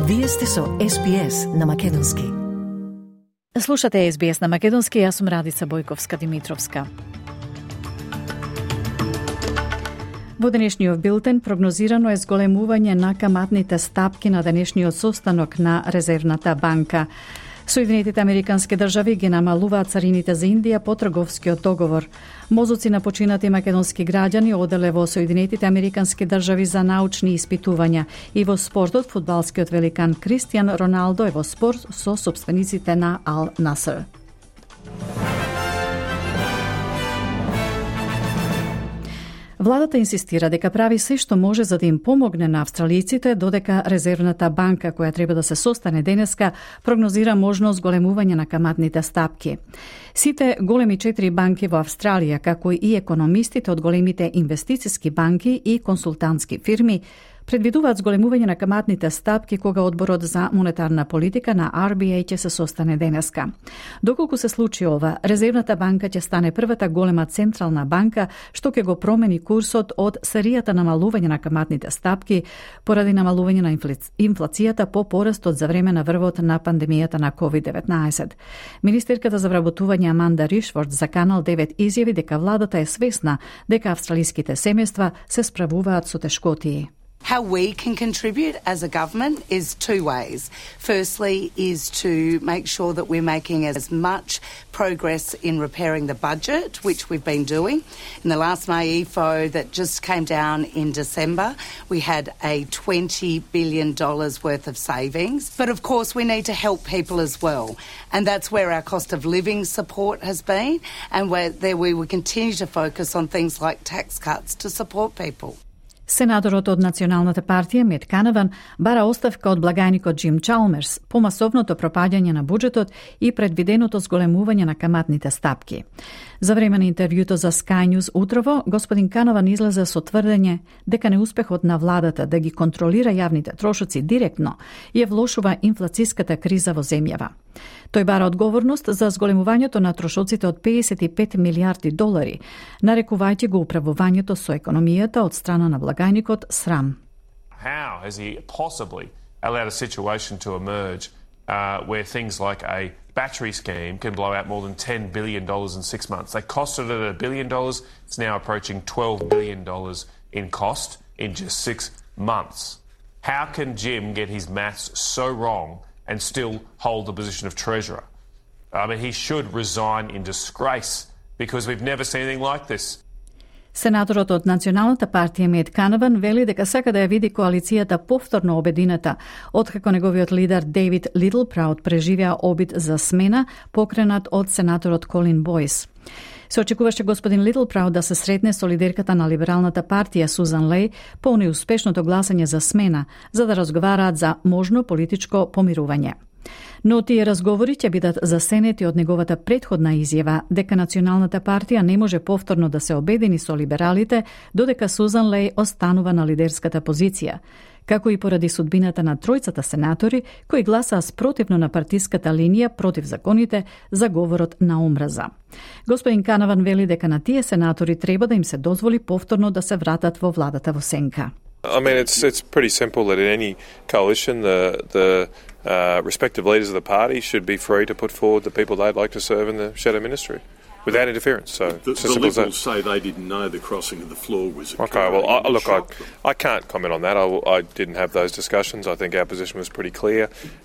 Вие сте со SBS на Македонски. Слушате SBS на Македонски, јас сум Радица Бојковска-Димитровска. Во денешниот билтен прогнозирано е зголемување на каматните стапки на денешниот состанок на Резервната банка. Соединетите американски држави ги намалуваат царините за Индија по трговскиот договор. Мозоци на починати македонски граѓани оделе во Соединетите американски држави за научни испитувања. И во спортот, фудбалскиот великан Кристијан Роналдо е во спор со сопствениците на Ал Насер. Владата инсистира дека прави се што може за да им помогне на австралиците, додека Резервната банка, која треба да се состане денеска, прогнозира можно зголемување на каматните стапки. Сите големи 4 банки во Австралија, како и економистите од големите инвестициски банки и консултантски фирми, предвидуваат зголемување на каматните стапки кога одборот за монетарна политика на RBA ќе се состане денеска. Доколку се случи ова, Резервната банка ќе стане првата голема централна банка што ќе го промени курсот од серијата намалување на каматните стапки поради намалување на инфлацијата по порастот за време на врвот на пандемијата на COVID-19. Министерката за вработување Аманда Ришфорд за Канал 9 изјави дека владата е свесна дека австралиските семејства се справуваат со тешкотии. How we can contribute as a government is two ways. Firstly is to make sure that we're making as much progress in repairing the budget, which we've been doing. In the last MYEFO that just came down in December, we had a $20 billion worth of savings. But of course we need to help people as well. And that's where our cost of living support has been, and where there we will continue to focus on things like tax cuts to support people. Сенаторот од Националната партија Мет Канаван бара оставка од благајникот Джим Чалмерс по масовното пропаѓање на буџетот и предвиденото зголемување на каматните стапки. За време на интервјуто за Sky News утрово, господин Канаван излезе со тврдење дека неуспехот на владата да ги контролира јавните трошоци директно ја влошува инфлацијската криза во земјава. Тој бара одговорност за зголемувањето на трошоците од $55 милиарди, нарекувајќи го управувањето со економијата од страна на благајникот срам. How has he possibly allowed a situation to emerge where things like a battery scheme can blow out more than $10 billion in 6 months? They costed it $1 billion. It's now approaching $12 billion in cost in just 6 months. How can Jim get his maths so wrong and still hold the position of treasurer? I mean, he should resign in disgrace because we've never seen anything like this. Сенаторот од Националната партија Мет Канаван вели дека сака да ја види коалицијата повторно обединета, откако неговиот лидер Дейвид Литлпраут преживеа обид за смена покренат од сенаторот Колин Бойс. Се очекуваше господин Литлпраут да се сретне со лидерката на Либералната партија Сузан Леј по неуспешното гласање за смена, за да разговараат за можно политичко помирување. Но тие разговори ќе бидат засенети од неговата претходна изјава дека Националната партија не може повторно да се обедини со либералите додека Сузан Леј останува на лидерската позиција, како и поради судбината на тројцата сенатори кои гласаа спротивно на партиската линија против законите за говорот на омраза. Господин Канаван вели дека на тие сенатори треба да им се дозволи повторно да се вратат во владата во сенка. I mean, it's pretty simple that in any coalition, the respective leaders of the party should be free to put forward the people they'd like to serve in the shadow ministry without interference. So the Liberals say they didn't know the crossing of the floor was occurring. Okay, well, I can't comment on that. I didn't have those discussions. I think our position was pretty clear.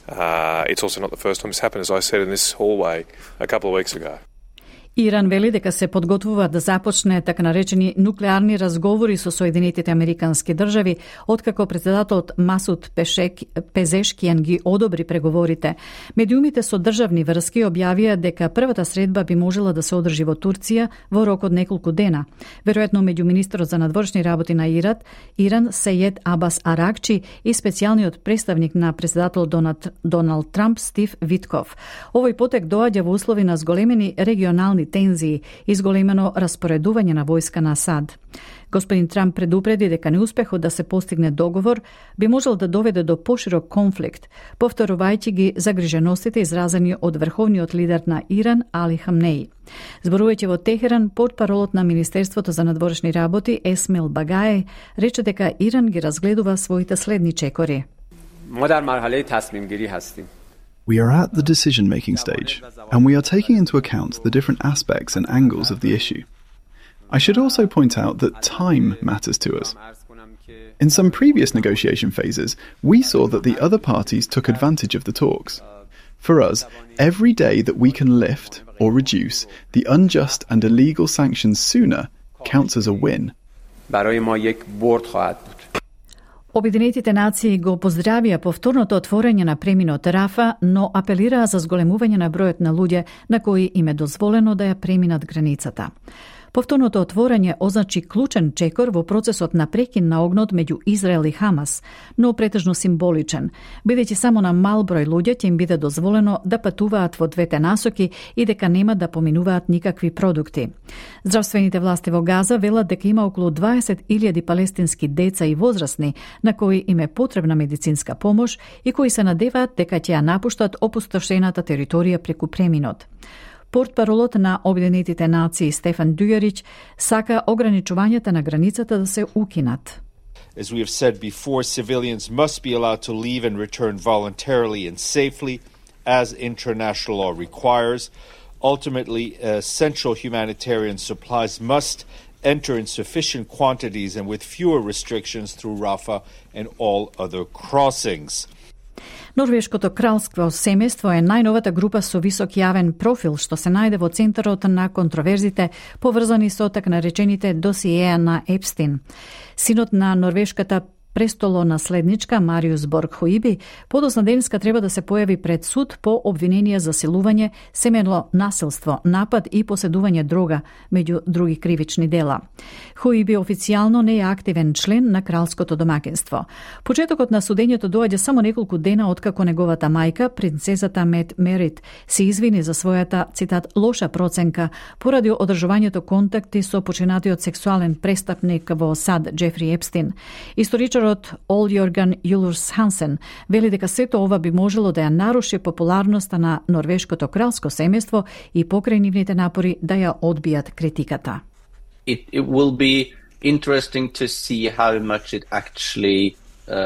It's also not the first time it's happened, as I said in this hallway a couple of weeks ago. Иран вели дека се подготвува да започне така наречени нуклеарни разговори со Соединетите американски држави, откако председателот Масуд Пезешкијан ги одобри преговорите. Медиумите со државни врски објавија дека првата средба би можела да се одржи во Турција во рок од неколку дена. Веројатно меѓу министерот за надворешни работи на Иран Сејед Абас Аракчи и специјалниот представник на председател Доналд Трамп Стив Витков. Овој потек доаѓа во услови на зголемени регионални тензии и зголемено распоредување на војска на Асад. Господин Трамп предупреди дека неуспехот да се постигне договор би можел да доведе до поширок конфликт, повторувајќи ги загриженостите изразени од врховниот лидер на Иран Али Хамнеи. Зборувајќи во Техеран, портпаролот на Министерството за надворешни работи Есмел Багај рече дека Иран ги разгледува своите следни чекори. ما در مرحله تصمیم گیری هستیم. We are at the decision-making stage, and we are taking into account the different aspects and angles of the issue. I should also point out that time matters to us. In some previous negotiation phases, we saw that the other parties took advantage of the talks. For us, every day that we can lift or reduce the unjust and illegal sanctions sooner counts as a win. برای ما یک برد خواهد بود. Обединетите нации го поздравија повторното отворање на преминот Рафа, но апелираа за зголемување на бројот на луѓе на кои им е дозволено да ја преминат границата. Повторното отворање означи клучен чекор во процесот на прекин на огнот меѓу Израел и Хамас, но претежно символичен, бидејќи само на мал број луѓе ќе им биде дозволено да патуваат во двете насоки и дека нема да поминуваат никакви продукти. Здравствените власти во Газа велат дека има околу 20.000 палестински деца и возрастни на кои им е потребна медицинска помош и кои се надеваат дека ќе ја напуштат опустошената територија преку преминот. Портпаролот на Обединетите нации Стефан Дујарич сака ограничувањата на границата да се укинат. As we have said before, civilians must be allowed to leave and return voluntarily and safely as international law requires. Ultimately, essential humanitarian supplies must enter in sufficient quantities and with fewer restrictions through Rafah and all other crossings. Норвешкото кралство семејство е најновата група со висок јавен профил што се најде во центарот на контроверзите поврзани со така наречените досиеа на Епстин. Синот на норвешката престолонаследничка Мариус Борг Хуиби подоцна денеска треба да се појави пред суд по обвиненија за силување, семејно насилство, напад и поседување дрога, меѓу други кривични дела. Хуиби официјално не е активен член на кралското домаќинство. Почетокот на судењето доаѓа само неколку дена откако неговата мајка, принцесата Мет Мерит, се извини за својата, цитат, лоша проценка поради одржувањето контакти со починатиот сексуален престапник во САД Джефри Епстин. Историчар Ол Јорган Юлурс Хансен вели дека сето ова би можело да ја наруши популарноста на норвешкото кралско семејство и покрај нивните напори да ја одбијат критиката. It will be interesting to see how much it actually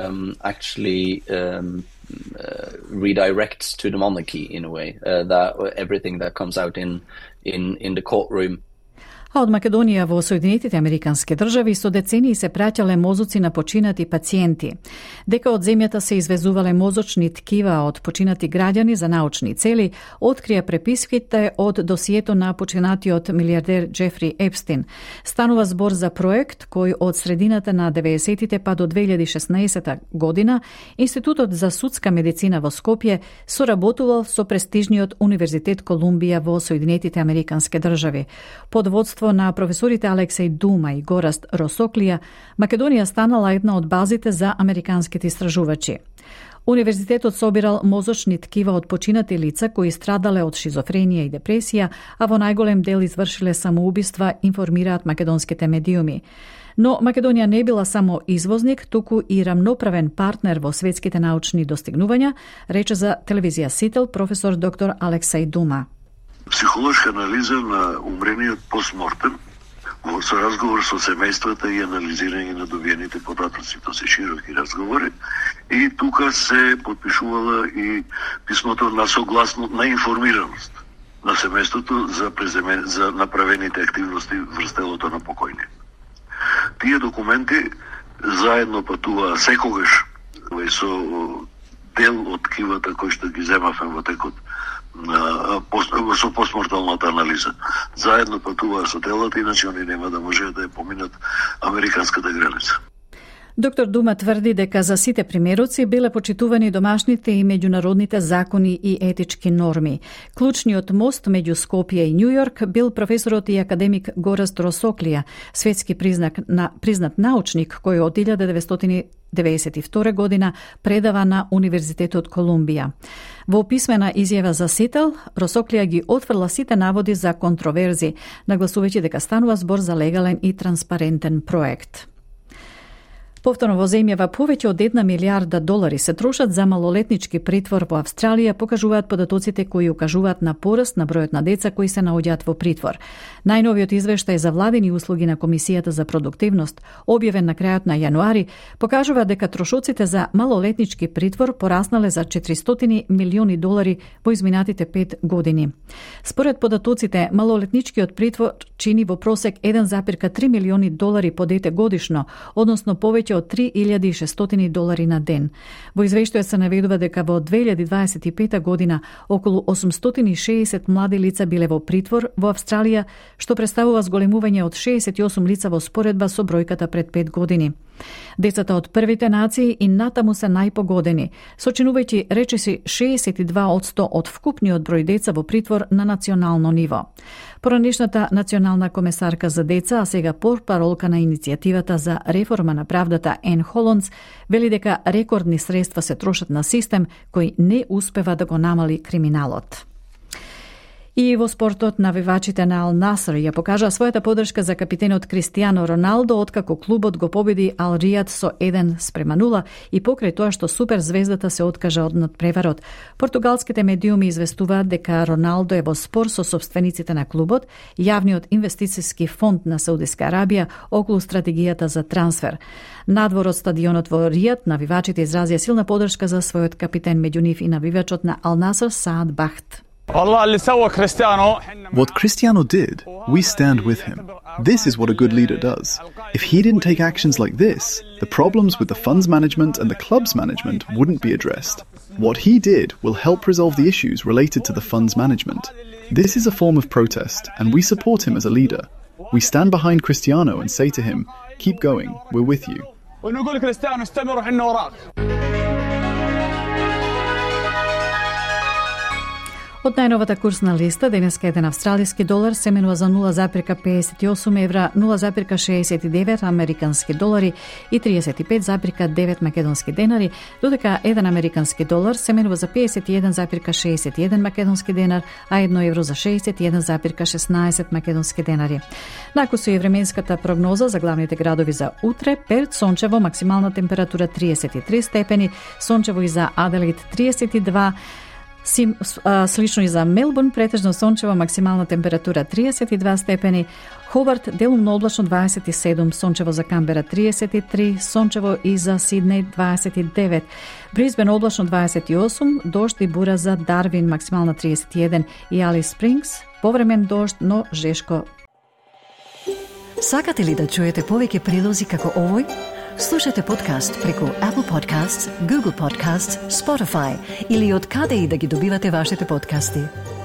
redirects to the monarchy in a way, that everything that comes out in the courtroom. А од Македонија во Соединетите Американски држави со децении се праќале мозоци на починати пациенти. Дека од земјата се извезувале мозочни ткива од починати граѓани за научни цели, открија преписките од досието на починатиот милиардер Джефри Епстин. Станува збор за проект кој од средината на 90-тите па до 2016 година Институтот за судска медицина во Скопје соработувал со престижниот Универзитет Колумбија во Соединетите Американски држави. Под водство на професорите Алексеј Дума и Гораст Росоклија, Македонија станала една од базите за американските истражувачи. Универзитетот собирал мозочни ткива од починати лица кои страдале од шизофренија и депресија, а во најголем дел извршиле самоубиства, информираат македонските медиуми. Но Македонија не била само извозник, туку и рамноправен партнер во светските научни достигнувања, рече за телевизија Сител професор доктор Алексеј Дума. Психолошка анализа на умрениот постмортем со разговор со семејствата и анализирање на добиените податоци. Тоа се широки разговори и тука се подпишувала и писмото на согласно на информираност на семејството за направените активности врз телото на покојниот. Тие документи заедно патуваа секогаш со дел од ткивата кои што ги земавме во текот со постморталната анализа. Заедно патуваа со телата, иначе они нема да можеат да ја поминат американската граница. Доктор Дума тврди дека за сите примероци биле почитувани домашните и меѓународните закони и етички норми. Клучниот мост меѓу Скопје и Њујорк бил професорот и академик Гораст Росоклија, светски признат научник кој од 1992 година предава на Универзитетот Колумбија. Во писмена изјава за Сител, Росоклија ги отфрла сите наводи за контроверзи, нагласувајќи дека станува збор за легален и транспарентен проект. Повторно во земјава повеќе од $1 милијарда се трошат за малолетнички притвор во Австралија, покажуваат податоците кои укажуваат на пораст на бројот на деца кои се наоѓаат во притвор. Најновиот извештај за владини услуги на Комисијата за продуктивност, објавен на крајот на јануари, покажува дека трошоците за малолетнички притвор пораснале за $400 милиони во изминатите 5 години. Според податоците, малолетничкиот притвор чини во просек $1,3 милиони по дете годишно, односно повеќе од $3,600 на ден. Во извештајот се наведува дека во 2025 година околу 860 млади лица биле во притвор во Австралија, што представува зголемување од 68 лица во споредба со бројката пред 5 години. Децата од првите нации и натаму се најпогодени, сочинувајќи речиси 62% од вкупниот број деца во притвор на национално ниво. Поранешната национална комесарка за деца, а сега портпаролка на иницијативата за реформа на правдата Ен Холандс, вели дека рекордни средства се трошат на систем кој не успева да го намали криминалот. И во спортот, навивачите на Ал Наср ја покажаа својата поддршка за капитенот Кристијано Роналдо откако клубот го победи Ал Ријад со 1-0 и покрај тоа што суперзвездата се откажа од надпреварот. Португалските медиуми известуваат дека Роналдо е во спор со собствениците на клубот, јавниот инвестициски фонд на Саудиска Арабија, околу стратегијата за трансфер. Надвор од стадионот во Ријад, навивачите изразија силна поддршка за својот капитен, меѓу нив и навивачот на Ал Наср Саад Бахт. What Cristiano did, we stand with him. This is what a good leader does. If he didn't take actions like this, the problems with the fund's management and the club's management wouldn't be addressed. What he did will help resolve the issues related to the fund's management. This is a form of protest, and we support him as a leader. We stand behind Cristiano and say to him, keep going, we're with you. Од најновата курсна листа, денеска еден австралиски долар се менува за 0,58 евра, 0,69 американски долари и 35,9 македонски денари, додека еден американски долар се менува за 51,61 македонски денар, а 1 евро за 61,16 македонски денари. Накусу е временската прогноза за главните градови за утре: Перт сончево, максимална температура 33 степени, сончево и за Аделаид 32, слично и за Мелбурн, претежно сончево, максимална температура 32 степени, Хобарт делумно облачно 27, сончево за Камбера 33, сончево и за Сиднеј 29, Брисбен облачно 28, дожд и бура за Дарвин, максимална 31 и Алис Спрингс, повремен дожд, но жешко. Сакате ли да чуете повеќе прилози како овој? Слушате подкаст преку Apple Podcasts, Google Podcasts, Spotify или од каде и да ги добивате вашите подкасти.